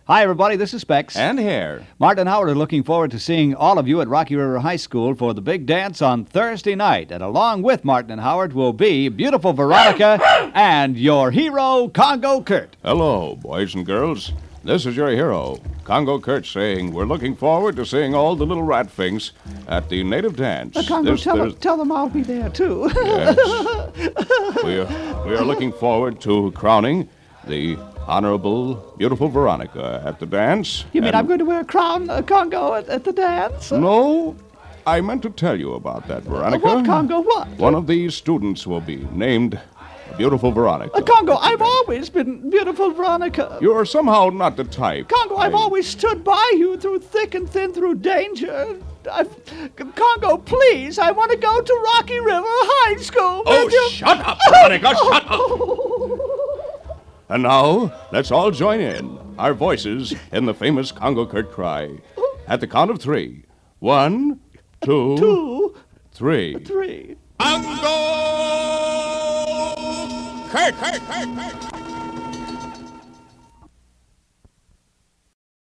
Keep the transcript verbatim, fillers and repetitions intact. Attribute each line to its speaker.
Speaker 1: Hi, everybody. This is Specs.
Speaker 2: And Hare.
Speaker 1: Martin and Howard are looking forward to seeing all of you at Rocky River High School for the big dance on Thursday night. And along with Martin and Howard will be beautiful Veronica and your hero, Congo Kurt.
Speaker 2: Hello, boys and girls. This is your hero, Congo Kurt, saying we're looking forward to seeing all the little rat finks at the native dance.
Speaker 1: Uh, Congo,
Speaker 2: This
Speaker 1: tell, them,
Speaker 2: Thurs-
Speaker 1: tell them I'll be there, too.
Speaker 2: Yes. we, are, we are looking forward to crowning the Honorable, beautiful Veronica at the dance.
Speaker 1: You mean
Speaker 2: and-
Speaker 1: I'm going to wear a crown, uh, Congo, at, at the dance?
Speaker 2: No, I meant to tell you about that, Veronica.
Speaker 1: What, Congo, what?
Speaker 2: One of these students will be named Beautiful Veronica.
Speaker 1: Uh, Congo, I've always been beautiful Veronica.
Speaker 2: You're somehow not the type.
Speaker 1: Congo, I've
Speaker 2: I-
Speaker 1: always stood by you through thick and thin, through danger. I've, Congo, please, I want to go to Rocky River High School.
Speaker 2: Oh,
Speaker 1: with you.
Speaker 2: shut up, Veronica, shut up! And now, let's all join in, our voices in the famous Congo Kurt cry. At the count of three. One, two,
Speaker 1: Two,
Speaker 2: three.
Speaker 1: three.
Speaker 2: Congo Kurt! Kurt, Kurt, Kurt.